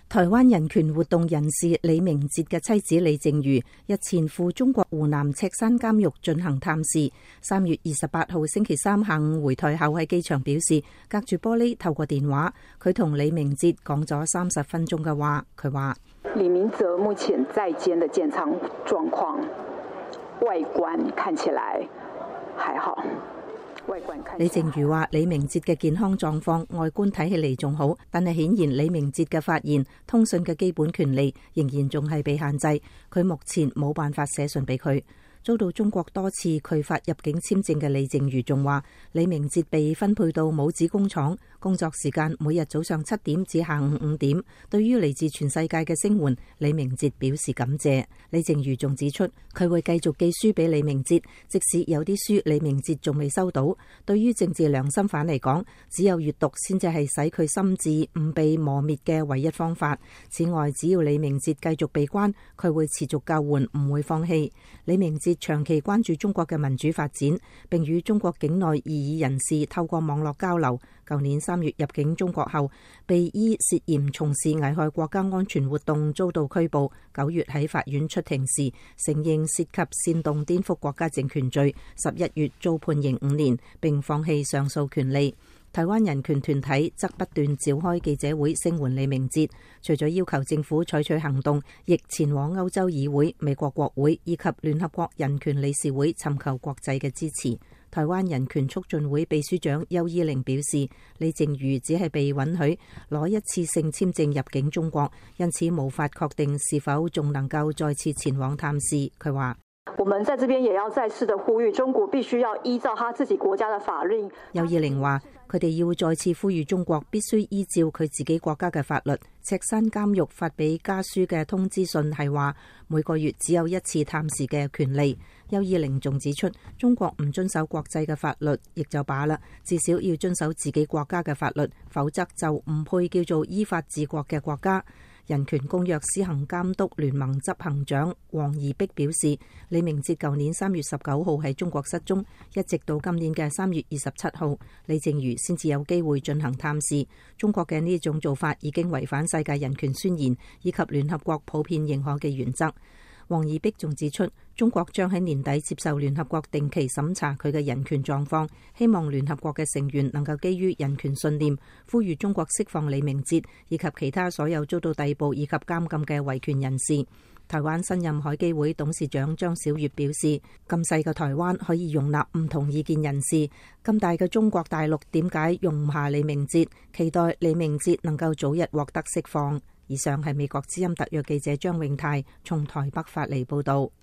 台灣人權活動人士李明哲嘅妻子李淨瑜日前赴中國湖南赤山監獄進行探視。3月28號星期三下午回台後喺機場表示，隔住玻璃透過電話，佢同李明哲講咗30分鐘嘅話。佢話： 李明哲目前在監的健康狀況，外觀看起來還好。 李淨瑜話：李明哲嘅健康狀況外觀睇起嚟仲好，但係顯然李明哲嘅發言、通訊嘅基本權利仍然仲係被限制。佢目前冇辦法寫信俾佢。遭到中國多次拒發入境簽證嘅李淨瑜仲話：李明哲被分配到拇指工廠，工作時間每日早上7點至下午5點。對於嚟自全世界嘅聲援，李明哲表示感謝。李淨瑜仲指出，佢會繼續寄書俾李明哲，即使有啲書李明哲仲未收到。對於政治良心犯嚟講，只有閱讀先至係使佢心智唔被磨滅嘅唯一方法。此外，只要李明哲繼續被關，佢會持續救援，唔會放棄。李明哲長期關注中國嘅民主發展，並與中國境內異議人士透過網絡交流。舊年3月入境中國後，被依涉嫌從事危害國家安全活動遭到拘捕。9月喺法院出庭時，承認涉及煽動顛覆國家政權罪。11月遭判刑5年，並放棄上訴權利。台灣人權團體則不斷召開記者會聲援李明哲，除咗要求政府採取行動，亦前往歐洲議會、美國國會以及聯合國人權理事會尋求國際嘅支持。台灣人權促進會秘書長邱依玲表示，李淨瑜只係被允許攞一次性簽證入境中國，因此無法確定是否仲能夠再次前往探視。佢話： 我們在這邊也要再次的呼籲，中國必須要依照他自己國家的法律。 邱依玲話：佢哋要再次呼籲中國必須依照佢自己國家嘅法律。赤山監獄發俾家書嘅通知信係話，每個月只有一次探視嘅權利。邱依玲仲指出，中國唔遵守國際嘅法律亦就罷啦，至少要遵守自己國家嘅法律，否則就唔配叫做依法治國嘅國家。人權公約施行監督聯盟執行長黃宜碧表示，李明哲舊年3月19號喺中國失蹤，一直到今年嘅3月27號，李淨瑜先至有機會進行探視。中國嘅呢種做法已經違反世界人權宣言以及聯合國普遍認可嘅原則。黃宜碧仲指出，中國將喺年底接受聯合國定期審查佢嘅人權狀況，希望聯合國嘅成員能夠基於人權信念，呼籲中國釋放李明哲以及其他所有遭到逮捕以及監禁嘅維權人士。台灣新任海基會董事長張曉月表示，咁細嘅台灣可以容納唔同意見人士，咁大嘅中國大陸點解容唔下李明哲？期待李明哲能夠早日獲得釋放。以上係美國之音特約記者張永泰從台北發嚟報道。